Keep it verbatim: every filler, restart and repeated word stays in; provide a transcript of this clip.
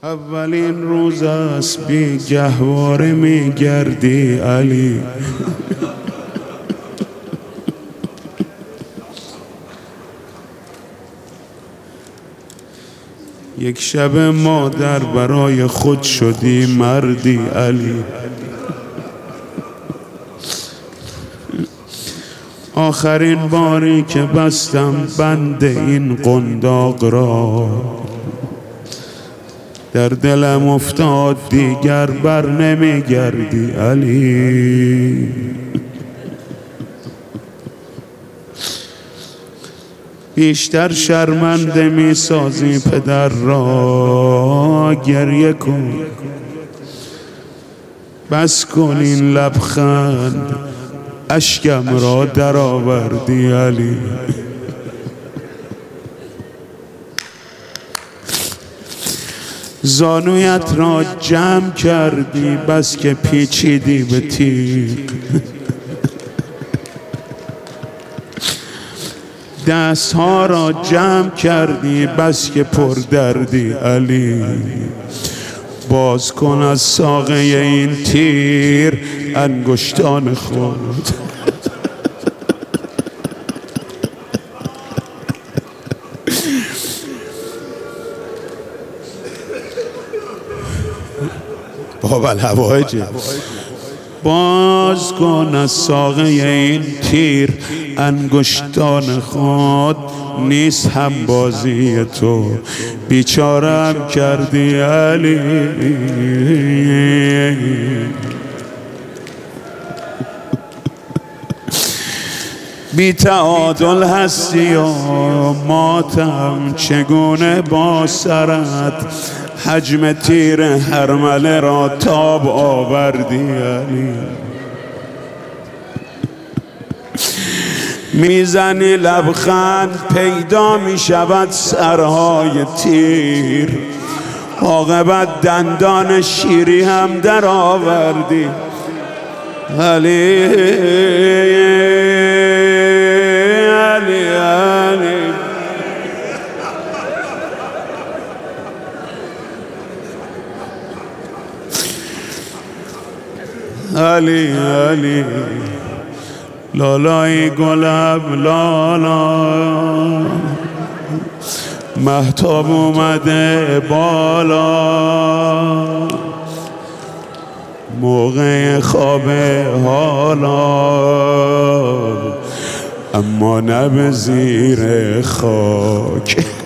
اولین روز است بی گهواره می گردی علی. یک شب مادر برای خود شدی مردی علی. آخرین باری که بستم بند این قنداق را، در دلم افتاد دیگر بر نمیگردی علی. بیشتر شرمنده می سازی پدر را، گریه کن بس کن این لبخند، اشکم را در آوردی علی. زانویت را جمع کردی بس که پیچیدی به تیغ، دست ها را جمع کردی بس که پر دردی علی. باز کن از ساقه این تیر انگشتان خود، باب الهوایجه. باز کن از ساقه این تیر انگشتان خود، نیست هم بازی تو بیچارم کردی علی. بی تعادل هستی و ماتم چگونه با سرت، حجم تیر هرمله را تاب آوردی علی. میزنی لبخند پیدا می شود سرهای تیر، عاقبت دندان شیری هم در آوردی علی. علی علی علی علی لالای گلم لالا، مهتاب اومده بالا، موقع خواب حالا، اما نه به زیر خاک.